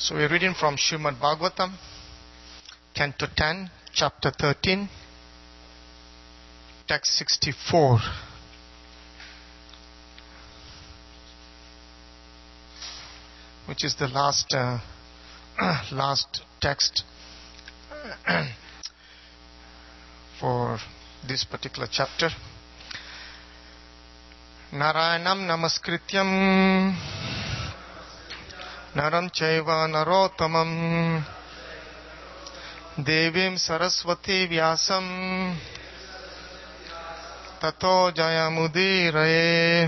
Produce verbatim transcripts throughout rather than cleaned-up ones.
So we're reading from Srimad Bhagavatam, Canto ten, Chapter thirteen, Text sixty-four. Which is the last uh, last text for this particular chapter. Narayanam namaskrityam naram chaiva narottamam devim saraswati vyasam tato jayamudiraye.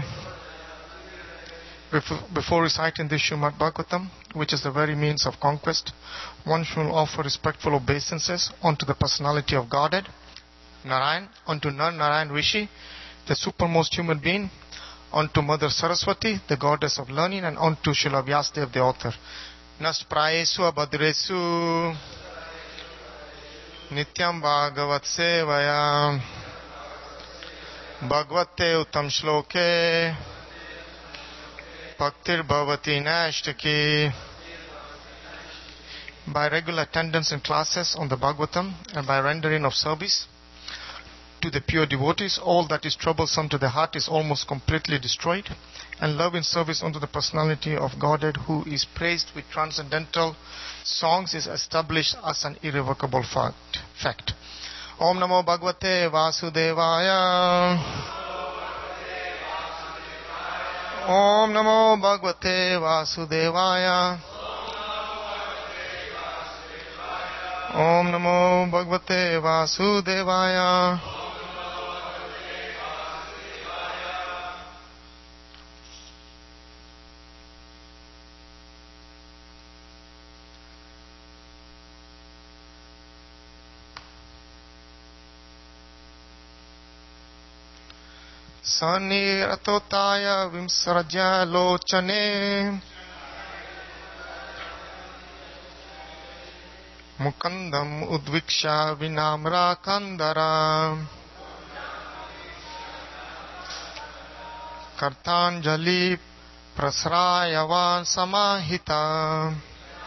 Before reciting this Srimad Bhagavatam, which is the very means of conquest, one should offer respectful obeisances unto the personality of Godhead, Narayan, unto Narayan Rishi, the supermost human being, unto Mother Saraswati, the goddess of learning, and unto Srila Vyasadeva, the author. Nas prayesu abhadresu nityam bhagavat sevaya bhagavate uttam shloke Bhaktir Bhavati Nashtaki. By regular attendance in classes on the Bhagavatam and by rendering of service to the pure devotees, all that is troublesome to the heart is almost completely destroyed, and love in service unto the personality of Godhead, who is praised with transcendental songs, is established as an irrevocable fact. fact. Om Namo Bhagavate Vasudevaya. Om Namo Bhagavate Vasudevaya. Om Namo Bhagavate Vasudevaya. Saniratotaya vimsarajya lochane Mukandam udviksha vinamra kandara Kartanjali prasrayavan samahita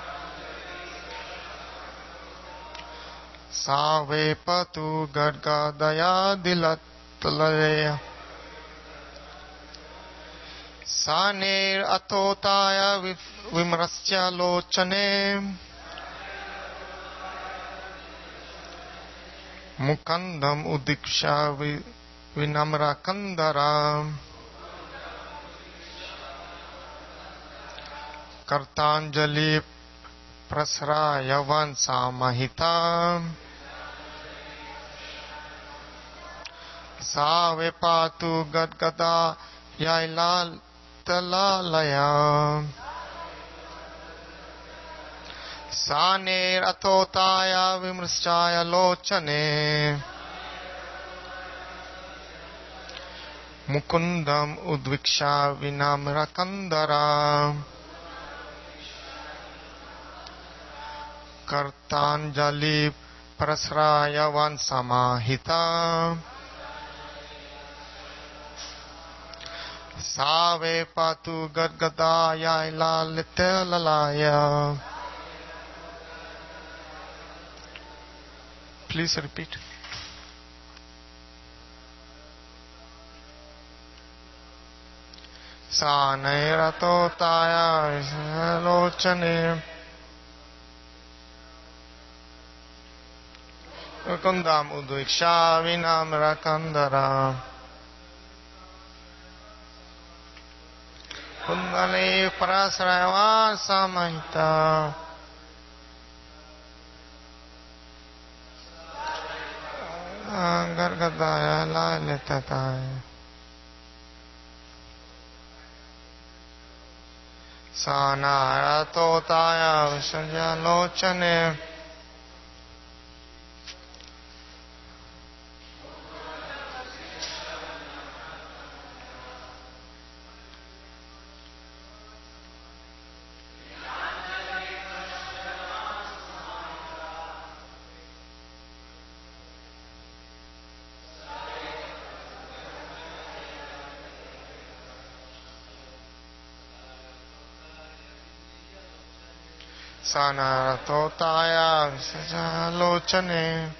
Savepatu gargadaya dilatlaya Sanir atotaya vimrasya lochane Mukandam udiksha vinamra kandara Kartanjali prasrayavan samahita Savepatu gadgada yailal Talalaya Sanir atotaya vimrschaya lochane Mukundam udviksha vinamra kandara Kartanjali prasrayavan samahita Save patu gadgadaya ilalitlalaya. Please repeat. Sanayiratotaya lochane Kundam udviksha vinamra kandara Kundali prasrayavan samahita Gargadaya lalitataya Sanaratotaya visajya lochane Sanaratotaya Visajalochane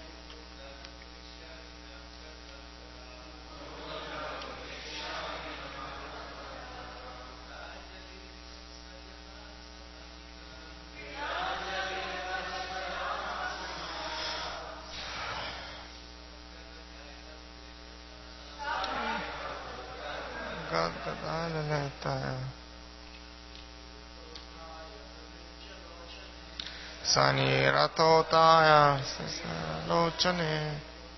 Sani Ratotaya Lochane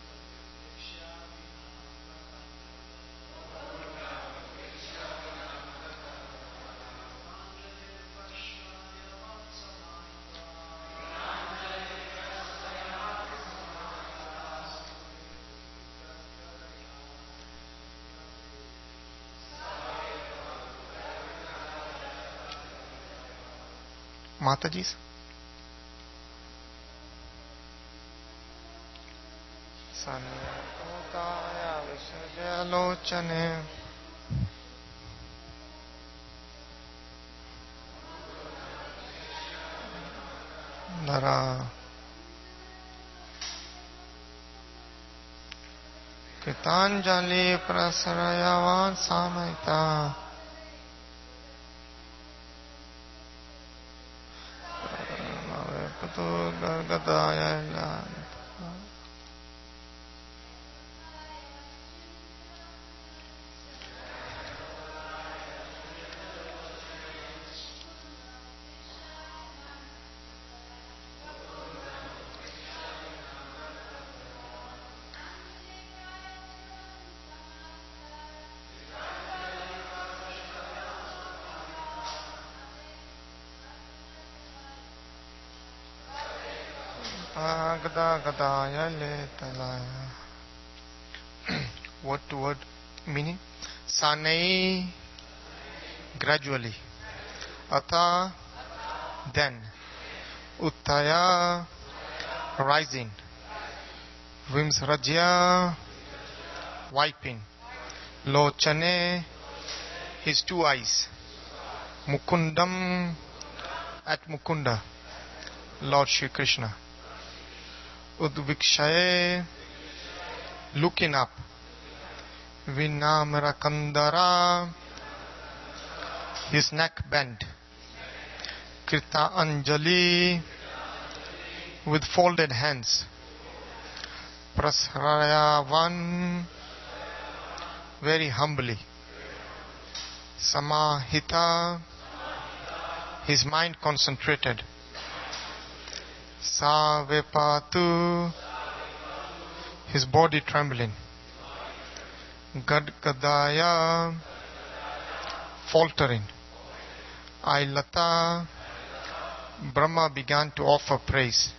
Mataji's Sanataya Visajalochane Nara Kritanjali Prasarayavan Samaita Patu Gargadaya Gada Gadaya Letalaya. Word to word meaning. Sanai gradually. Ata then. Uttaya rising. Vimsrajya wiping. Lochane his two eyes. Mukundam at Mukunda. Lord Shri Krishna. Udvikshaye looking up. Vinamra Kandara his neck bent. Krita Anjali with folded hands. Prasrayavan very humbly. Samahita his mind concentrated. Savepatu his body trembling. Gadgadaya faltering. Ailata Brahma began to offer praise.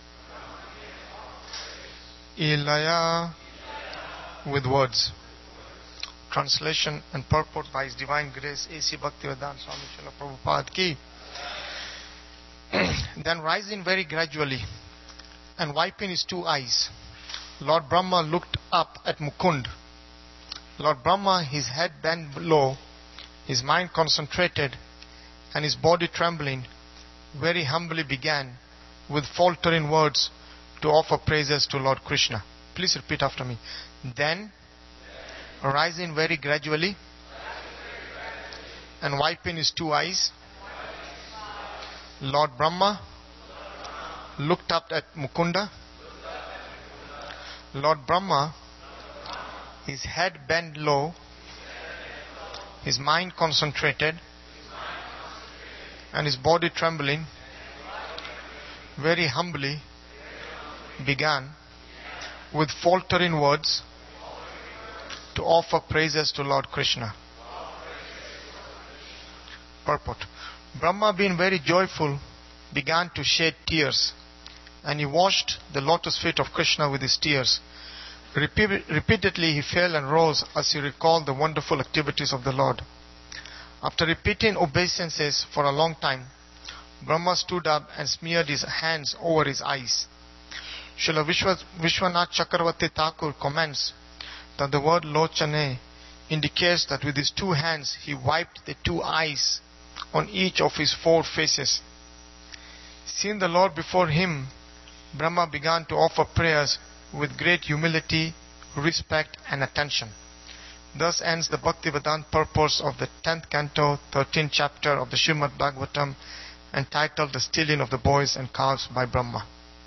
Ilaya with words. Translation and purport by His Divine Grace A C Bhaktivedanta Swami Srila Prabhupada ki. Then rising very gradually and wiping his two eyes, Lord Brahma looked up at Mukund. Lord Brahma, his head bent low, his mind concentrated, and his body trembling, very humbly began with faltering words to offer praises to Lord Krishna. Please repeat after me. Then, rising very gradually and wiping his two eyes, Lord Brahma looked up at Mukunda. Lord Brahma, his head bent low, his mind concentrated, and his body trembling, very humbly began with faltering words to offer praises to Lord Krishna. Purport. Brahma, being very joyful, began to shed tears, and he washed the lotus feet of Krishna with his tears. Repeat- repeatedly he fell and rose as he recalled the wonderful activities of the Lord. After repeating obeisances for a long time, Brahma stood up and smeared his hands over his eyes. Srila Vishwa- Vishwanath Chakravarti Thakur comments that the word Lochane indicates that with his two hands he wiped the two eyes on each of his four faces. Seeing the Lord before him, Brahma began to offer prayers with great humility, respect and attention. Thus ends the Bhaktivedanta purpose of the tenth canto, thirteenth chapter of the Srimad Bhagavatam, entitled The Stealing of the Boys and Calves by Brahma.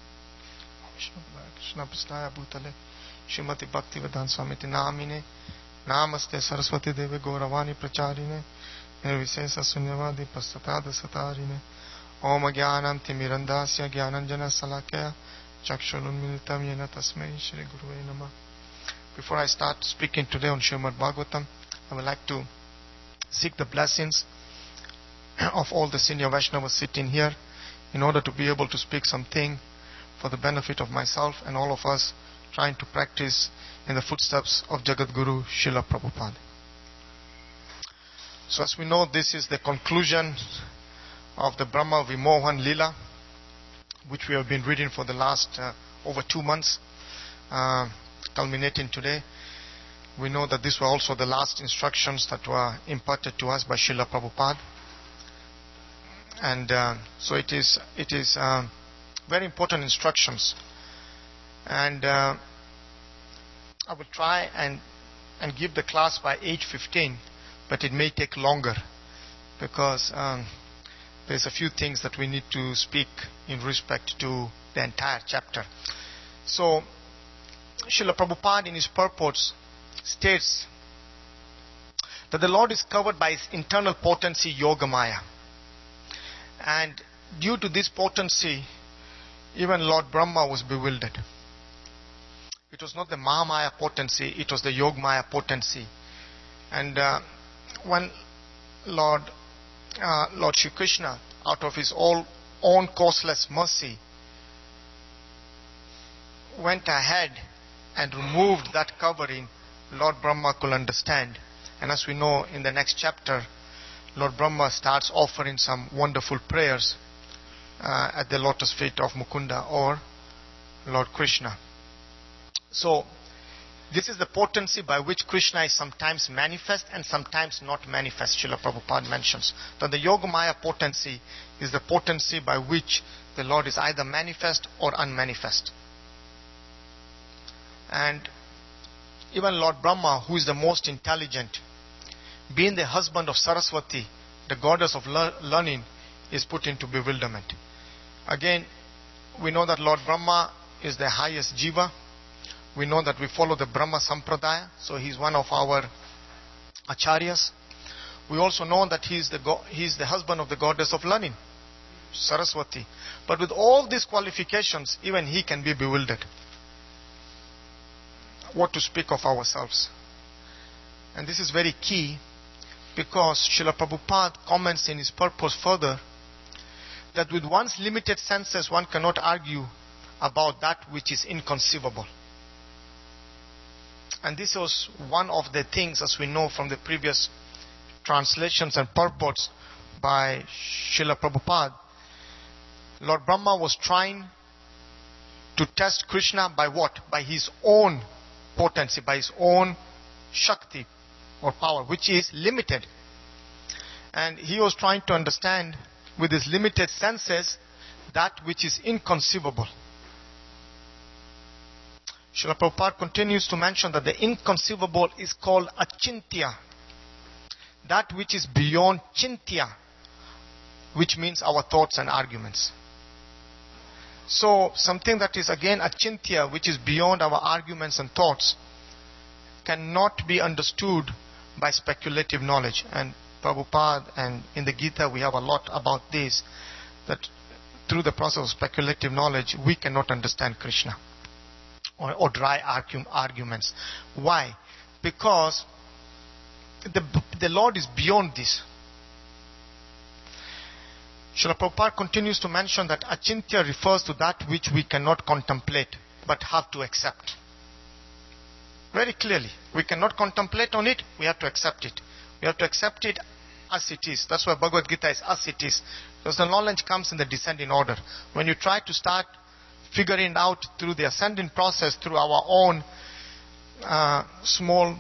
Srimati Bhaktivedanta Swamiti Namine Namaste Saraswati Devi Gauravani Pracharine Nirvisesa Sunyavadi Pastatada Satarine Om Jnanam Timirandasya Jnananjana Salakaya Chakshurunmilitam Yena Tasmai Shri Guruve Namah. Before I start speaking today on Srimad Bhagavatam, I would like to seek the blessings of all the senior Vaishnavas sitting here in order to be able to speak something for the benefit of myself and all of us trying to practice in the footsteps of Jagat Guru Srila Prabhupada. So as we know, this is the conclusion of the Brahma Vimohan Lila, which we have been reading for the last uh, over two months, uh, culminating today. We know that these were also the last instructions that were imparted to us by Srila Prabhupada. And uh, so it is, it is uh, very important instructions. And uh, I will try and, and give the class by eight fifteen, but it may take longer because um, there's a few things that we need to speak in respect to the entire chapter. So, Srila Prabhupada in his purports states that the Lord is covered by his internal potency, Yogamaya. And due to this potency, even Lord Brahma was bewildered. It was not the Mahamaya potency, it was the Yogamaya potency. And uh, when Lord uh, Lord Shri Krishna, out of his all, own causeless mercy, went ahead and removed that covering, Lord Brahma could understand. And as we know in the next chapter, Lord Brahma starts offering some wonderful prayers uh, at the lotus feet of Mukunda or Lord Krishna. So, this is the potency by which Krishna is sometimes manifest and sometimes not manifest. Srila Prabhupada mentions that the Yogamaya potency is the potency by which the Lord is either manifest or unmanifest. And even Lord Brahma, who is the most intelligent, being the husband of Saraswati, the goddess of learning, is put into bewilderment. Again, we know that Lord Brahma is the highest jiva. We know that we follow the Brahma Sampradaya, so he is one of our acharyas. We also know that he is the go- he is the husband of the goddess of learning, Saraswati. But with all these qualifications, even he can be bewildered. What to speak of ourselves? And this is very key because Srila Prabhupada comments in his purpose further that with one's limited senses one cannot argue about that which is inconceivable. And this was one of the things, as we know from the previous translations and purports by Srila Prabhupada. Lord Brahma was trying to test Krishna by what? By his own potency, by his own Shakti or power, which is limited. And he was trying to understand with his limited senses that which is inconceivable. Srila Prabhupada continues to mention that the inconceivable is called achintya. That which is beyond chintya, which means our thoughts and arguments. So, something that is again achintya, which is beyond our arguments and thoughts, cannot be understood by speculative knowledge. And Prabhupada and in the Gita we have a lot about this, that through the process of speculative knowledge we cannot understand Krishna. Or, or dry argu- arguments. Why? Because the, the Lord is beyond this. Srila Prabhupada continues to mention that achintya refers to that which we cannot contemplate but have to accept. Very clearly. We cannot contemplate on it, we have to accept it. We have to accept it as it is. That's why Bhagavad Gita is as it is. Because the knowledge comes in the descending order. When you try to start figuring it out through the ascending process, through our own uh, small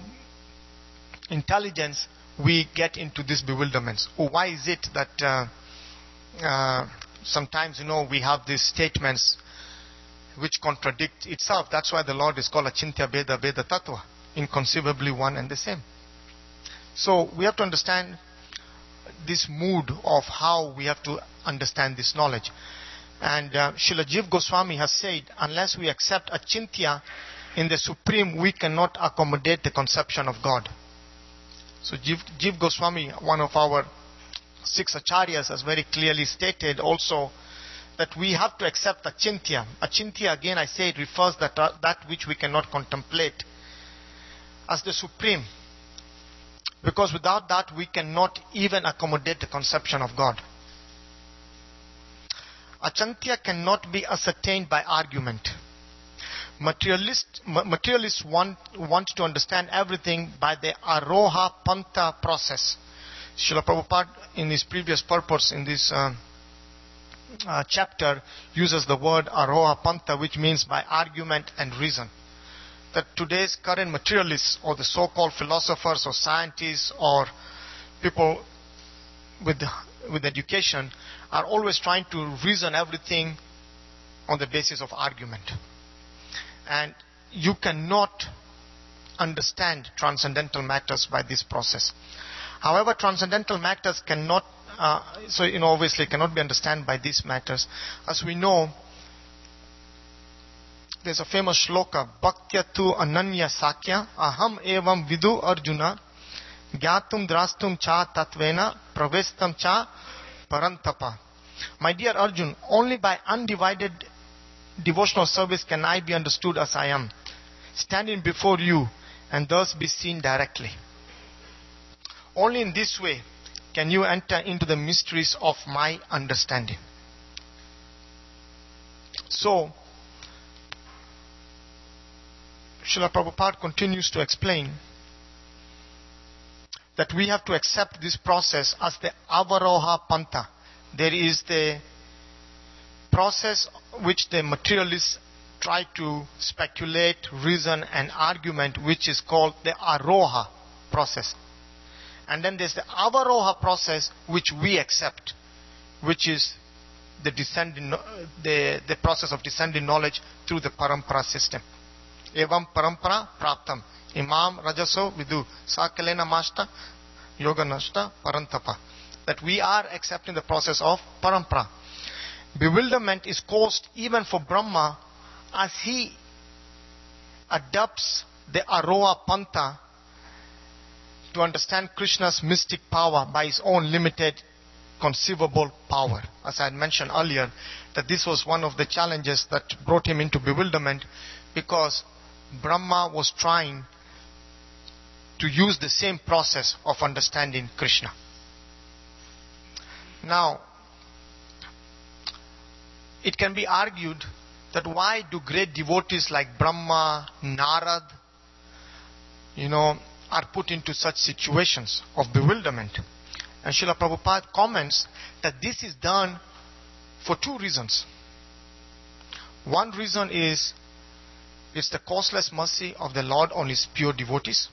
intelligence, we get into these bewilderments. Oh, why is it that uh, uh, sometimes, you know, we have these statements which contradict itself. That's why the Lord is called Achintya Bheda Bheda Tattva, inconceivably one and the same. So we have to understand this mood of how we have to understand this knowledge. And uh, Srila Jiva Goswami has said, unless we accept Achintya in the Supreme, we cannot accommodate the conception of God. So Jiva, Jiva Goswami, one of our six acharyas, has very clearly stated also that we have to accept Achintya. Achintya, again I say, it refers that uh, that which we cannot contemplate as the Supreme. Because without that we cannot even accommodate the conception of God. Achintya cannot be ascertained by argument. Materialist, materialists want, want to understand everything by the Aroha Pantha process. Srila Prabhupada, in his previous purpose in this uh, uh, chapter, uses the word Aroha Pantha, which means by argument and reason. That today's current materialists, or the so-called philosophers or scientists or people with, with education, are always trying to reason everything on the basis of argument. And you cannot understand transcendental matters by this process. However, transcendental matters cannot, uh, so you know, obviously cannot be understood by these matters. As we know, there's a famous shloka, Bhaktya Ananya Sakya, Aham Evam Vidu Arjuna, Gyatum Drastum Cha Tatvena, Pravestam Cha Parantapa. My dear Arjun, only by undivided devotional service can I be understood as I am, standing before you and thus be seen directly. Only in this way can you enter into the mysteries of my understanding. So, Srila Prabhupada continues to explain that we have to accept this process as the Avaroha Pantha. There is the process which the materialists try to speculate, reason and argument, which is called the Aroha process. And then there's the Avaroha process which we accept, which is the descending, the, the process of descending knowledge through the Parampara system. Evam Parampara Praptam. Imam Rajaso Vidu Sakalena Mashta Yoga Nashta Parantapa. That we are accepting the process of Parampara. Bewilderment is caused even for Brahma as he adopts the Aroha Pantha to understand Krishna's mystic power by his own limited conceivable power. As I had mentioned earlier, that this was one of the challenges that brought him into bewilderment, because Brahma was trying to use the same process of understanding Krishna. Now, it can be argued that why do great devotees like Brahma, Narad, you know, are put into such situations of bewilderment? And Srila Prabhupada comments that this is done for two reasons. One reason is it's the causeless mercy of the Lord on his pure devotees,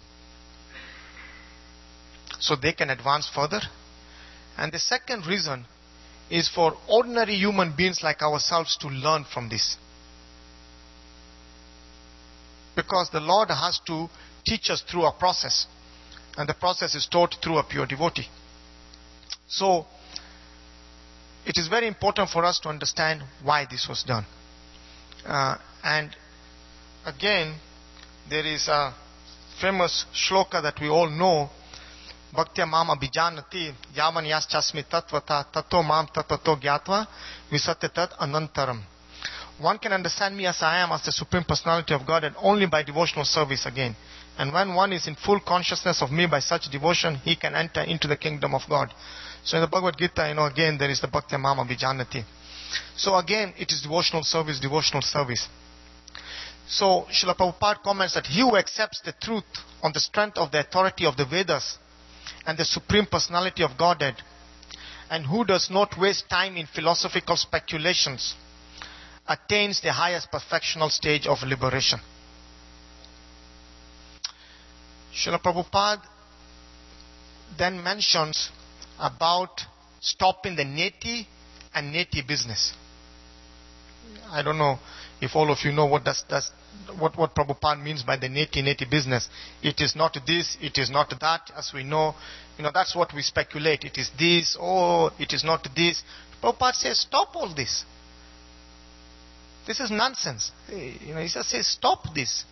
so they can advance further. And the second reason is for ordinary human beings like ourselves to learn from this. Because the Lord has to teach us through a process, and the process is taught through a pure devotee. So, it is very important for us to understand why this was done. Uh, and again, there is a famous shloka that we all know, Bhaktya Mama Bijanati Yavan Yaschasmi Tatvata Tato Mam Tatato Gyatva Visatyatat Anantaram. One can understand me as I am, as the Supreme Personality of God, and only by devotional service again. And when one is in full consciousness of me by such devotion, he can enter into the kingdom of God. So in the Bhagavad Gita, you know, again there is the Bhaktya Mama Bijanati. So again, it is devotional service, devotional service. So Srila Prabhupada comments that he who accepts the truth on the strength of the authority of the Vedas and the Supreme Personality of Godhead, and who does not waste time in philosophical speculations, attains the highest perfectional stage of liberation. Srila Prabhupada then mentions about stopping the neti and neti business. I don't know if all of you know what does, does what, what Prabhupada means by the neti neti business. It is not this, it is not that, as we know. You know, that's what we speculate. It is this, oh, it is not this. Prabhupada says, stop all this. This is nonsense. You know, he just says, stop this.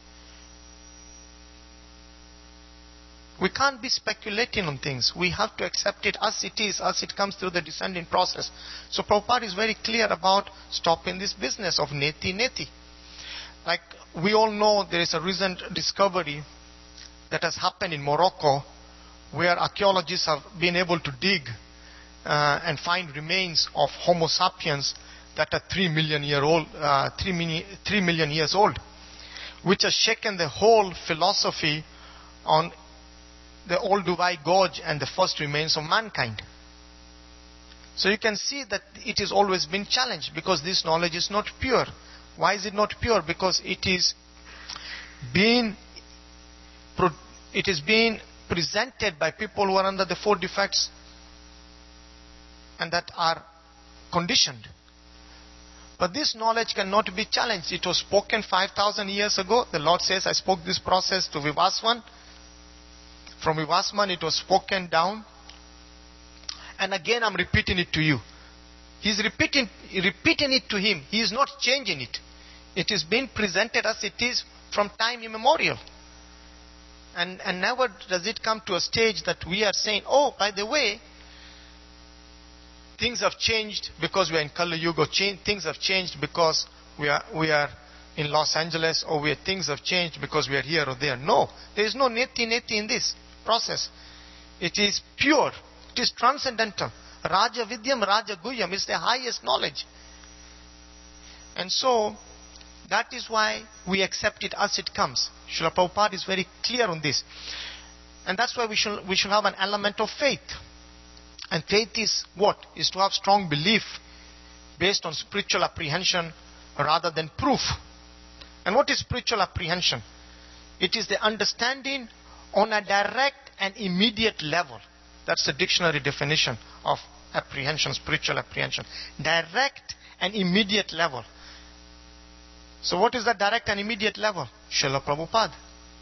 We can't be speculating on things. We have to accept it as it is, as it comes through the descending process. So Prabhupada is very clear about stopping this business of neti neti. Like we all know, there is a recent discovery that has happened in Morocco, where archaeologists have been able to dig uh, and find remains of Homo sapiens that are three million year old, uh, three, mini, three million years old, which has shaken the whole philosophy on the Olduvai Gorge and the first remains of mankind. So you can see that it has always been challenged because this knowledge is not pure. Why is it not pure? Because it is being it is being presented by people who are under the four defects and that are conditioned. But this knowledge cannot be challenged. It was spoken five thousand years ago. The Lord says, I spoke this process to Vivaswan. From Vivaswan it was spoken down. And again I'm repeating it to you. He's repeating, repeating it to him. He is not changing it. It is being presented as it is from time immemorial. And, and never does it come to a stage that we are saying, oh, by the way, things have changed because we are in Kali Yuga. Things have changed because we are, we are in Los Angeles, or we are, things have changed because we are here or there. No, there is no neti neti in this process. It is pure. It is transcendental. Raja Vidyam, Raja Guhyam is the highest knowledge. And so, that is why we accept it as it comes. Srila Prabhupada is very clear on this. And that's why we should, we should have an element of faith. And faith is what? Is to have strong belief based on spiritual apprehension rather than proof. And what is spiritual apprehension? It is the understanding on a direct and immediate level. That's the dictionary definition of apprehension, spiritual apprehension. Direct and immediate level. So what is that direct and immediate level? Srila Prabhupada.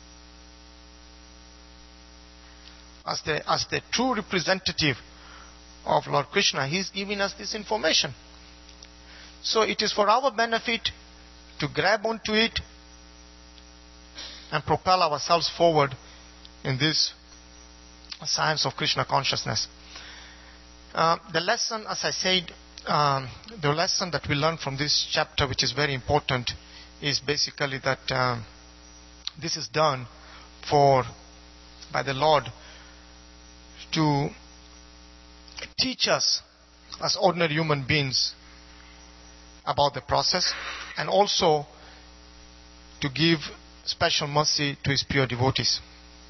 As the, as the true representative of Lord Krishna, He is giving us this information. So it is for our benefit to grab onto it and propel ourselves forward in this science of Krishna consciousness. Uh, the lesson, as I said, um, the lesson that we learn from this chapter, which is very important, is basically that um, this is done for by the Lord to teach us as ordinary human beings about the process, and also to give special mercy to His pure devotees.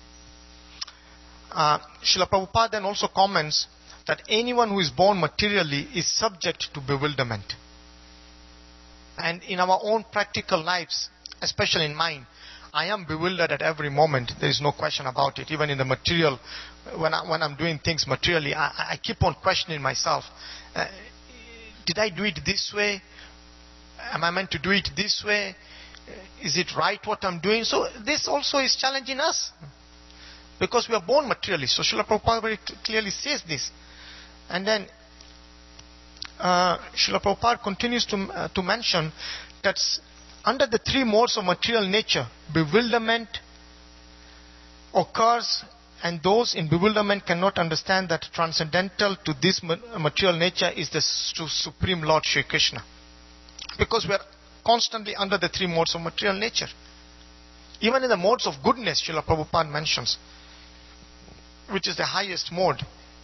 Uh, Srila Prabhupada then also comments that anyone who is born materially is subject to bewilderment. And in our own practical lives, especially in mine, I am bewildered at every moment. There is no question about it. Even in the material, when, I, when I'm doing things materially, I, I keep on questioning myself. Uh, did I do it this way? Am I meant to do it this way? Is it right what I'm doing? So this also is challenging us. Because we are born materially. So Srila Prabhupada very clearly says this. And then uh, Srila Prabhupada continues to, uh, to mention that under the three modes of material nature, bewilderment occurs, and those in bewilderment cannot understand that transcendental to this material nature is the Supreme Lord Shri Krishna. Because we are constantly under the three modes of material nature. Even in the modes of goodness, Srila Prabhupada mentions, which is the highest mode,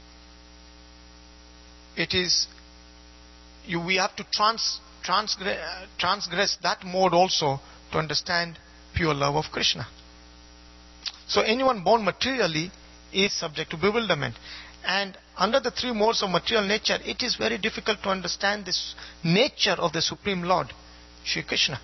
it is, you, we have to trans, transgress, transgress that mode also to understand pure love of Krishna. So anyone born materially is subject to bewilderment. And under the three modes of material nature, it is very difficult to understand this nature of the Supreme Lord, Shri Krishna.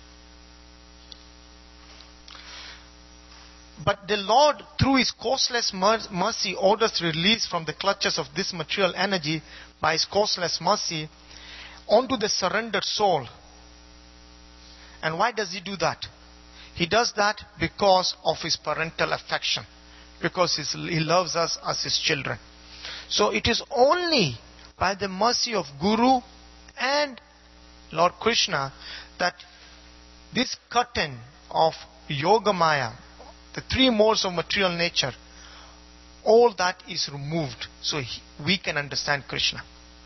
But the Lord, through His causeless mercy, orders release from the clutches of this material energy by His causeless mercy, onto the surrendered soul. And why does he do that? He does that because of his parental affection. Because he loves us as his children. So it is only by the mercy of Guru and Lord Krishna that this curtain of Yoga Maya, the three modes of material nature, all that is removed so he, we can understand Krishna.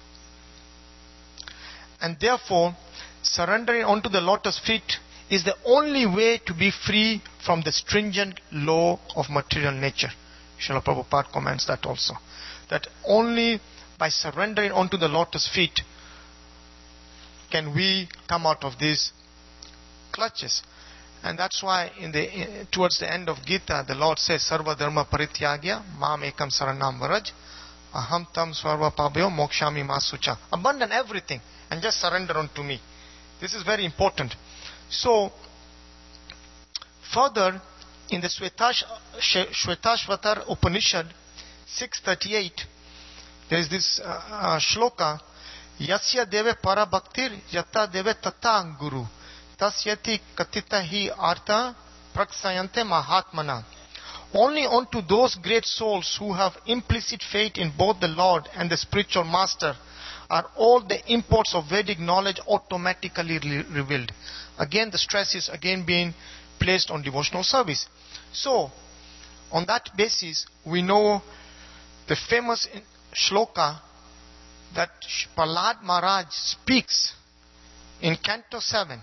And therefore, surrendering onto the lotus feet is the only way to be free from the stringent law of material nature. Srila Prabhupada comments that also. That only by surrendering onto the lotus feet can we come out of these clutches. And that's why in the towards the end of Gita, the Lord says, Sarva dharma parityagya, mam ekam saranam varaj, aham tam sarva pabhyo mokshami masucha. Abandon everything and just surrender unto me. This is very important. So, further, in the Shvetash, Shvetashvatar Upanishad six thirty-eight, there is this uh, uh, shloka, Yasya deve para bhaktir yata deve tata guru tasyati katita hi artha praksayante mahatmana. Only unto those great souls who have implicit faith in both the Lord and the spiritual master are all the imports of Vedic knowledge automatically re- revealed. Again, the stress is again being placed on devotional service. So, on that basis, we know the famous shloka that Prahlad Maharaj speaks in Canto seven.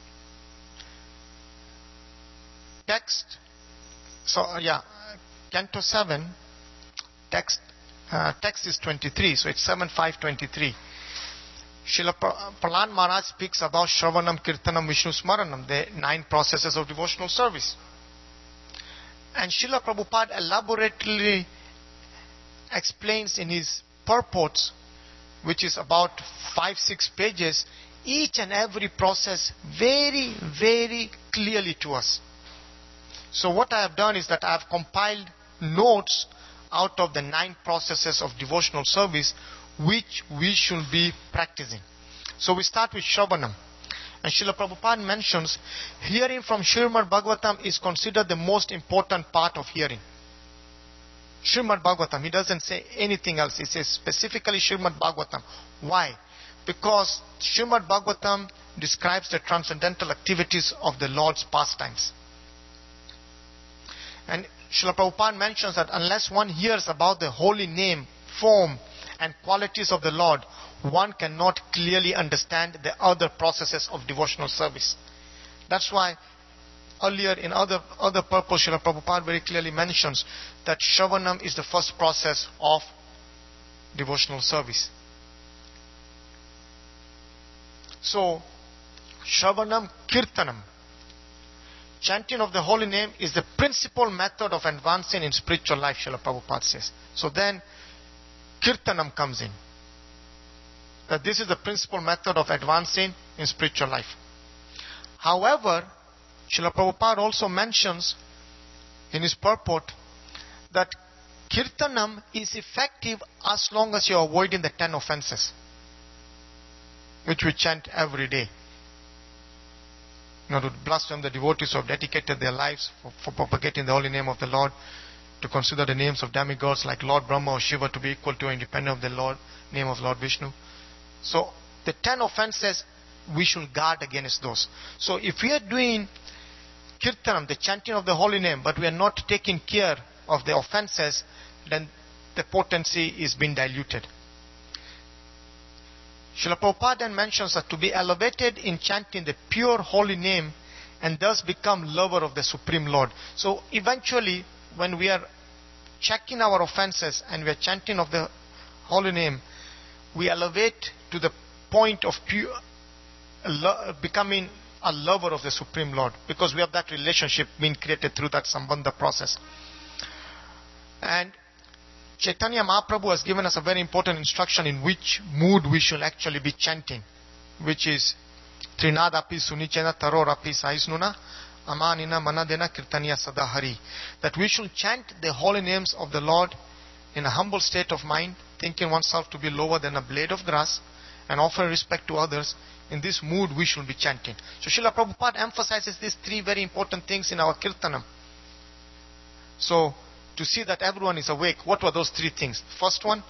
Text, so uh, yeah, Canto seven, text, uh, text is twenty-three, so it's seven five twenty-three. Srila Prahlad Maharaj speaks about Shravanam, Kirtanam, Vishnu Smaranam, the nine processes of devotional service. And Srila Prabhupada elaborately explains in his purports, which is about five, six pages, each and every process very, very clearly to us. So what I have done is that I have compiled notes out of the nine processes of devotional service which we should be practicing. So we start with Shravanam. And Srila Prabhupada mentions, hearing from Srimad Bhagavatam is considered the most important part of hearing. Srimad Bhagavatam, he doesn't say anything else. He says specifically Srimad Bhagavatam. Why? Because Srimad Bhagavatam describes the transcendental activities of the Lord's pastimes. And Srila Prabhupada mentions that unless one hears about the holy name, form, and qualities of the Lord, one cannot clearly understand the other processes of devotional service. That's why earlier in other other purpose, Srila Prabhupada very clearly mentions that Shravanam is the first process of devotional service. So, Shravanam Kirtanam, chanting of the holy name, is the principal method of advancing in spiritual life, Srila Prabhupada says. So then, Kirtanam comes in. That this is the principal method of advancing in spiritual life. However, Srila Prabhupada also mentions in his purport that Kirtanam is effective as long as you are avoiding the ten offenses, which we chant every day. You know, to blaspheme the devotees who have dedicated their lives for, for propagating the holy name of the Lord, to consider the names of demigods like Lord Brahma or Shiva to be equal to or independent of the Lord, name of Lord Vishnu. So, the ten offenses, we should guard against those. So, if we are doing Kirtanam, the chanting of the holy name, but we are not taking care of the offenses, then the potency is being diluted. Srila Prabhupada then mentions that to be elevated in chanting the pure holy name and thus become lover of the Supreme Lord. So eventually, when we are checking our offenses and we are chanting of the holy name, we elevate to the point of pure, becoming a lover of the Supreme Lord, because we have that relationship being created through that Sambandha process. And Chaitanya Mahaprabhu has given us a very important instruction in which mood we should actually be chanting, which is Trinadapi Sunichena Tarorapi Saisnuna Amanina Manadena Kirtaniya Sadahari. That we should chant the holy names of the Lord in a humble state of mind, thinking oneself to be lower than a blade of grass, and offer respect to others, in this mood we should be chanting. So Srila Prabhupada emphasizes these three very important things in our Kirtanam. So, to see that everyone is awake, what were those three things? First one,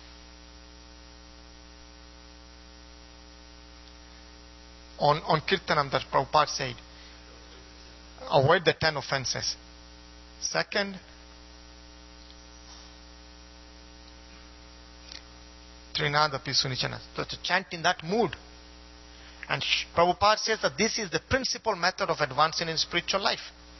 on, on Kirtanam that Prabhupada said, avoid the ten offenses. Second, Trinada Pisunichana. So to chant in that mood. And Prabhupada says that this is the principal method of advancing in spiritual life.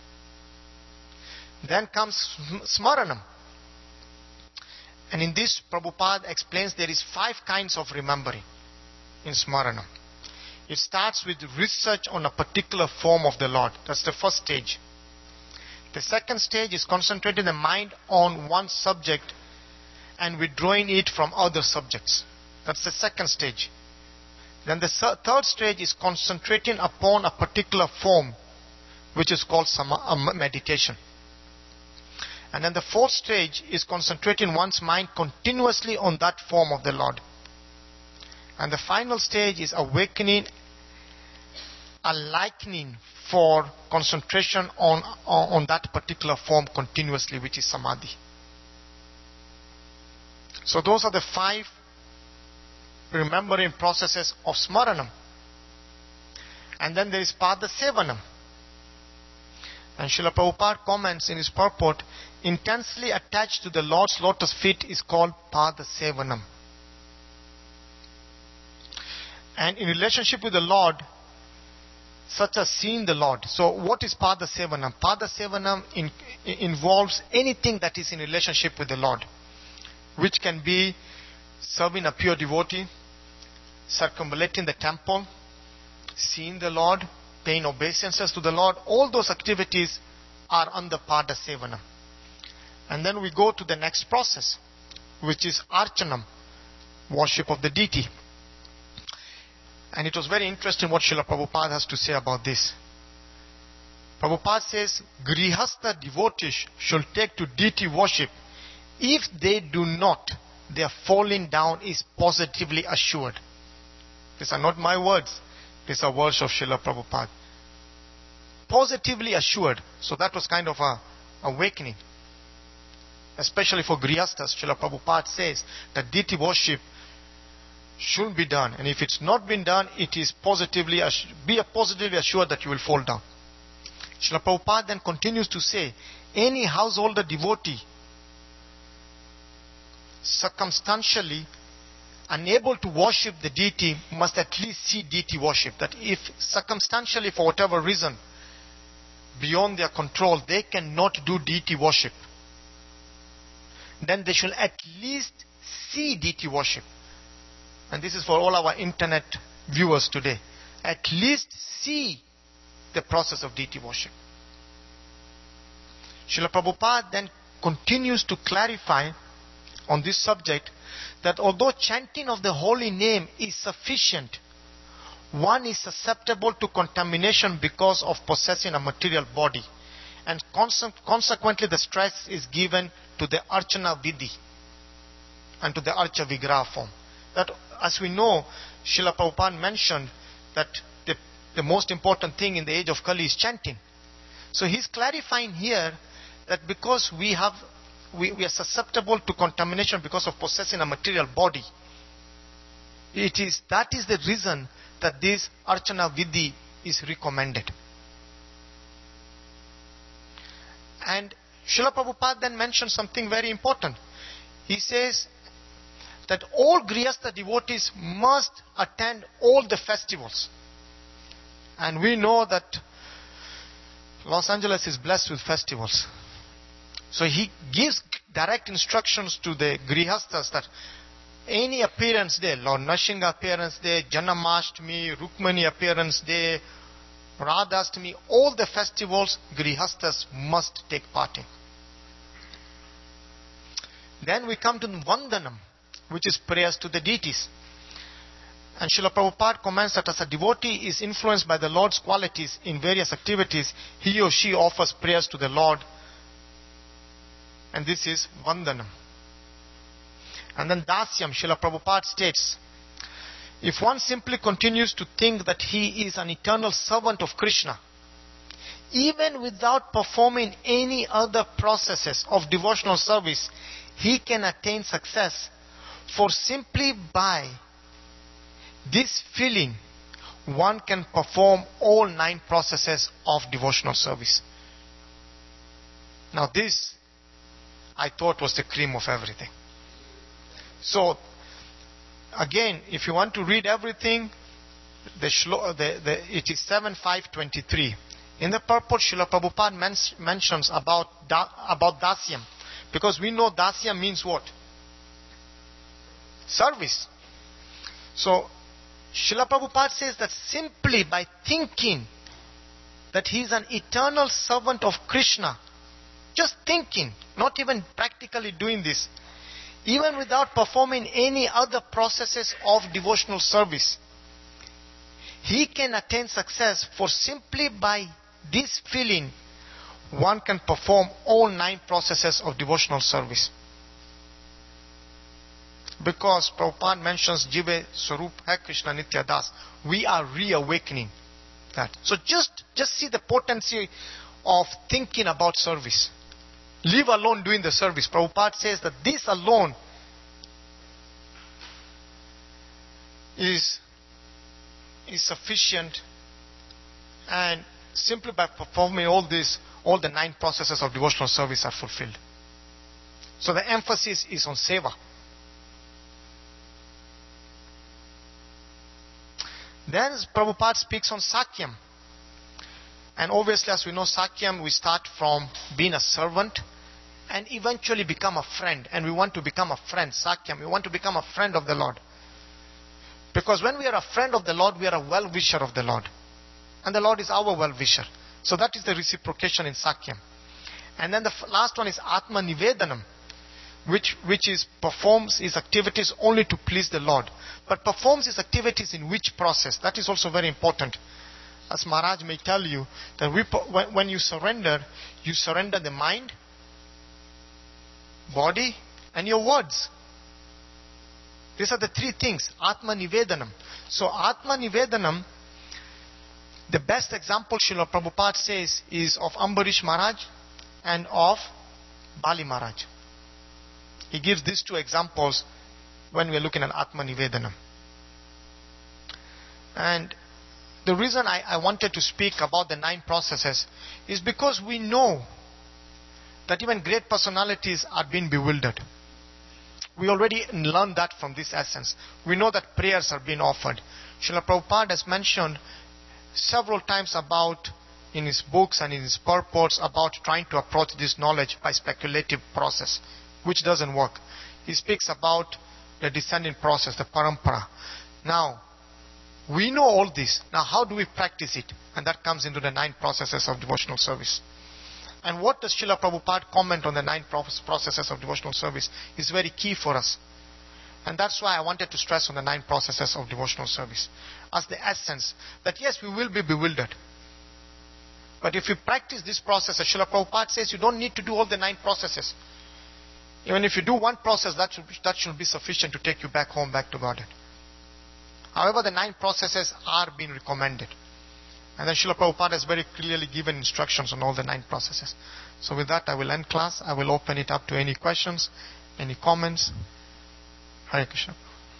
Then comes Smaranam. And in this, Prabhupada explains there is five kinds of remembering in Smaranam. It starts with research on a particular form of the Lord. That's the first stage. The second stage is concentrating the mind on one subject and withdrawing it from other subjects. That's the second stage. Then the third stage is concentrating upon a particular form, which is called meditation. And then the fourth stage is concentrating one's mind continuously on that form of the Lord. And the final stage is awakening a likening for concentration on, on that particular form continuously, which is Samadhi. So those are the five remembering processes of Smaranam. And then there is Pada Sevanam. And Srila Prabhupada comments in his purport, intensely attached to the Lord's lotus feet is called Pada Sevanam. And in relationship with the Lord, such as seeing the Lord. So what is Pada Sevanam? Pada Sevanam in, involves anything that is in relationship with the Lord, which can be serving a pure devotee, circumambulating the temple, seeing the Lord, paying obeisances to the Lord. All those activities are under Pada Sevanam. And then we go to the next process, which is Archanam, worship of the deity. And it was very interesting what Srila Prabhupada has to say about this. Prabhupada says, Grihastha devotees should take to deity worship. If they do not, their falling down is positively assured. These are not my words. These are words of Srila Prabhupada. Positively assured. So that was kind of a awakening. Especially for Grihasthas, Srila Prabhupada says that deity worship should be done. And if it's not been done, it is positively, be positively assured that you will fall down. Srila Prabhupada then continues to say, any householder devotee circumstantially unable to worship the deity must at least see deity worship. That if circumstantially, for whatever reason, beyond their control, they cannot do deity worship, then they should at least see deity worship. And this is for all our internet viewers today. At least see the process of deity worship. Srila Prabhupada then continues to clarify on this subject that although chanting of the holy name is sufficient, one is susceptible to contamination because of possessing a material body. And conse- consequently the stress is given to the Archana Vidhi and to the Archa Vigraha form. That, as we know, Srila Prabhupada mentioned that the, the most important thing in the age of Kali is chanting. So he's clarifying here that because we have we, we are susceptible to contamination because of possessing a material body, it is that is the reason that this Archana Vidhi is recommended. And Srila Prabhupada then mentions something very important. He says that all Grihastha devotees must attend all the festivals. And we know that Los Angeles is blessed with festivals. So he gives direct instructions to the Grihasthas that any appearance day, Lord Nrsimha appearance day, Janmashtami, Rukmani appearance day, Radhastami, all the festivals Grihasthas must take part in. Then we come to Vandanam, which is prayers to the deities. And Srila Prabhupada comments that as a devotee is influenced by the Lord's qualities in various activities, he or she offers prayers to the Lord. And this is Vandanam. And then Dasyam, Srila Prabhupada states, If one simply continues to think that he is an eternal servant of Krishna, even without performing any other processes of devotional service, he can attain success. For simply by this feeling, one can perform all nine processes of devotional service. Now this, I thought, was the cream of everything. So, again, if you want to read everything, the, shlo, the, the it is seven five twenty-three. In the purport, Srila Prabhupada men, mentions about, da, about dasyam. Because we know dasyam means what? Service. So, Srila Prabhupada says that simply by thinking that he is an eternal servant of Krishna, just thinking, not even practically doing this, even without performing any other processes of devotional service, he can attain success. For simply by this feeling, one can perform all nine processes of devotional service. Because Prabhupada mentions Jive Swarup Hai Krishna Nitya Das, we are reawakening that. So just, just see the potency of thinking about service. Leave alone doing the service. Prabhupada says that this alone is, is sufficient, and simply by performing all this, all the nine processes of devotional service are fulfilled. So the emphasis is on seva. Then Prabhupada speaks on Sakyam. And obviously, as we know, Sakyam, we start from being a servant and eventually become a friend. And we want to become a friend, Sakyam. We want to become a friend of the Lord. Because when we are a friend of the Lord, we are a well-wisher of the Lord. And the Lord is our well-wisher. So that is the reciprocation in Sakyam. And then the last one is Atma Nivedanam, which, which is performs his activities only to please the Lord. But performs his activities in which process? That is also very important. As Maharaj may tell you, that we, when you surrender, you surrender the mind, body, and your words. These are the three things. Atma Nivedanam. So Atma Nivedanam, the best example Srila Prabhupada says is of Ambarish Maharaj and of Bali Maharaj. He gives these two examples when we are looking at Atma Nivedanam. And the reason I, I wanted to speak about the nine processes is because we know that even great personalities are being bewildered. We already learned that from this essence. We know that prayers are being offered. Srila Prabhupada has mentioned several times about, in his books and in his purports, about trying to approach this knowledge by speculative process, which doesn't work. He speaks about the descending process, the parampara. Now, we know all this. Now, how do we practice it? And that comes into the nine processes of devotional service. And what does Srila Prabhupada comment on the nine processes of devotional service is very key for us. And that's why I wanted to stress on the nine processes of devotional service as the essence that yes, we will be bewildered. But if you practice this process, as Srila Prabhupada says, you don't need to do all the nine processes. Even if you do one process, that should, that should be sufficient to take you back home, back to Godhead. However, the nine processes are being recommended. And then Srila Prabhupada has very clearly given instructions on all the nine processes. So with that, I will end class. I will open it up to any questions, any comments. Hare Krishna.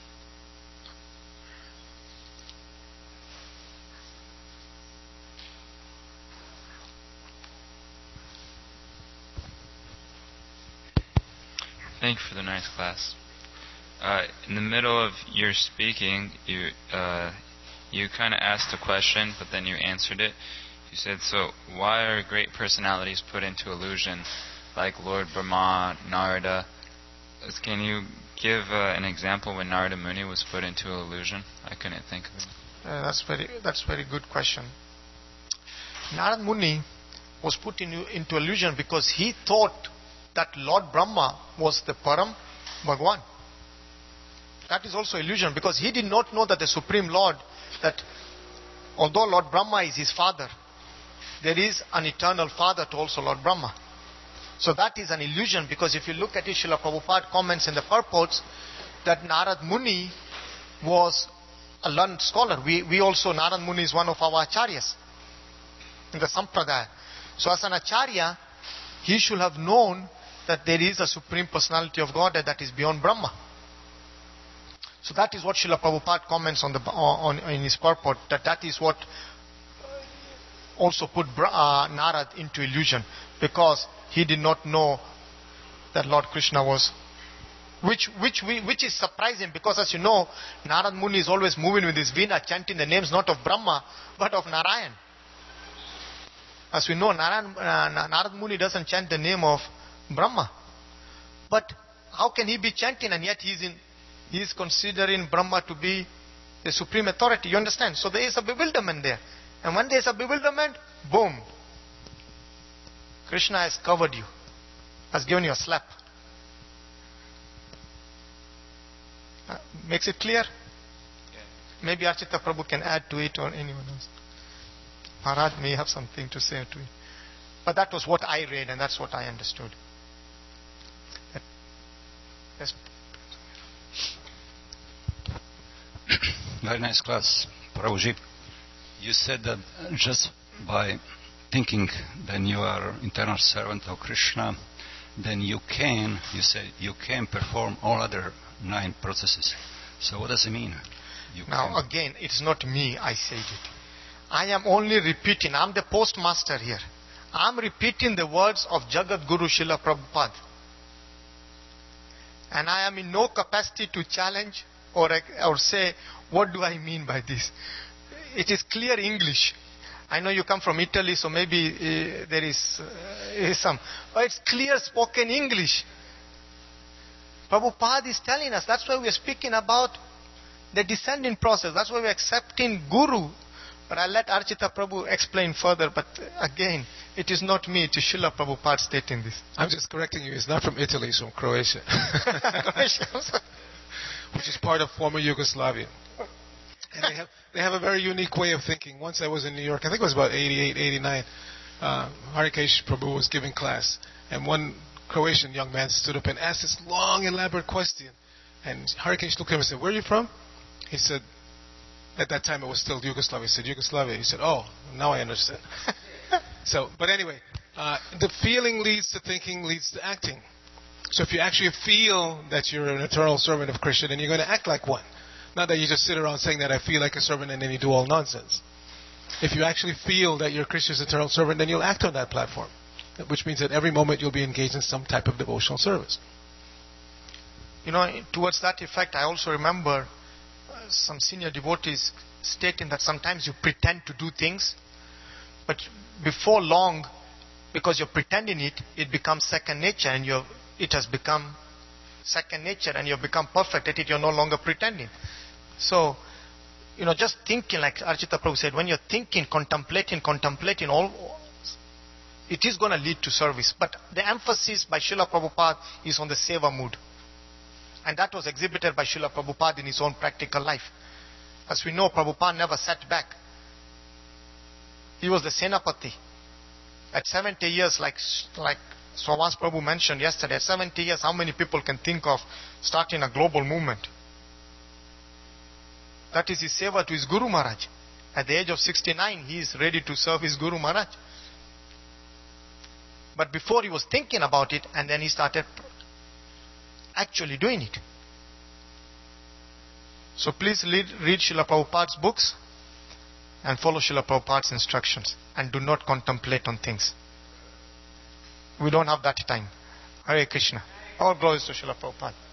Thank you for the nice class. Uh, in the middle of your speaking, you uh, you kind of asked a question, but then you answered it. You said, so why are great personalities put into illusion, like Lord Brahma, Narada? Can you give uh, an example when Narada Muni was put into illusion? I couldn't think of it. Uh, that's very that's very good question. Narada Muni was put in, into illusion because he thought that Lord Brahma was the Param Bhagwan. That is also illusion, because he did not know that the Supreme Lord, that although Lord Brahma is his father, there is an eternal father to also Lord Brahma. So that is an illusion, because if you look at it, Srila Prabhupada comments in the purports that Narad Muni was a learned scholar. We, we also, Narad Muni is one of our acharyas in the Sampradaya. So as an acharya, he should have known that there is a supreme personality of Godhead that is beyond Brahma. So that is what Srila Prabhupada comments on the on, on in his purport, that that is what also put uh, Narad into illusion, because he did not know that Lord Krishna was, which which we, which is surprising, because as you know, Narad Muni is always moving with his veena, chanting the names not of Brahma but of Narayan. As we know, Narayan, uh, Narad Muni doesn't chant the name of Brahma, but how can he be chanting and yet he is in he is considering Brahma to be the supreme authority? You understand? So there is a bewilderment there. And when there is a bewilderment, boom, Krishna has covered you, has given you a slap. Uh, makes it clear? Yeah. Maybe Archita Prabhu can add to it, or anyone else. Maharaj may have something to say to it. But that was what I read and that's what I understood. Yes. Very nice class, Prabhuji. You said that just by thinking that you are eternal servant of Krishna, then you can, you said, you can perform all other nine processes. So what does it mean? You now can. again, it's not me, I said it. I am only repeating, I'm the postmaster here. I'm repeating the words of Jagat Guru Srila Prabhupada. And I am in no capacity to challenge or, or say, what do I mean by this? It is clear English. I know you come from Italy, so maybe uh, there is, uh, is some. But it's clear spoken English. Prabhupada is telling us, that's why we are speaking about the descending process. That's why we are accepting Guru. But I'll let Archita Prabhu explain further. But again, it is not me, it is Srila Prabhupada stating this. I'm just correcting you. It's not from Italy, it's from Croatia. Which is part of former Yugoslavia. And they have, they have a very unique way of thinking. Once I was in New York, I think it was about eighty-eight, eighty-nine, uh, Harikesh Prabhu was giving class. And one Croatian young man stood up and asked this long, elaborate question. And Harikesh looked at him and said, where are you from? He said, at that time it was still Yugoslavia. He said, Yugoslavia. He said, oh, now I understand. So, but anyway, uh, the feeling leads to thinking, leads to acting. So if you actually feel that you're an eternal servant of Krishna, then you're going to act like one. Not that you just sit around saying that I feel like a servant and then you do all nonsense. If you actually feel that you're Krishna's eternal servant, then you'll act on that platform. Which means that every moment you'll be engaged in some type of devotional service. You know, towards that effect, I also remember uh, some senior devotees stating that sometimes you pretend to do things, but before long, because you're pretending it, it becomes second nature, and you're, it has become second nature, and you've become perfect at it. You're no longer pretending. So, you know, just thinking, like Archita Prabhu said, when you're thinking, contemplating, contemplating, all, it is going to lead to service. But the emphasis by Srila Prabhupada is on the seva mood. And that was exhibited by Srila Prabhupada in his own practical life. As we know, Prabhupada never sat back. He was the Senapati. At seventy years, like like Swavas Prabhu mentioned yesterday, at seventy years, how many people can think of starting a global movement? That is his seva to his Guru Maharaj. At the age of sixty-nine, he is ready to serve his Guru Maharaj. But before he was thinking about it, and then he started actually doing it. So please read, read Srila Prabhupada's books and follow Srila Prabhupada's instructions, and do not contemplate on things. We don't have that time. Hare Krishna. All glories to Srila Prabhupada.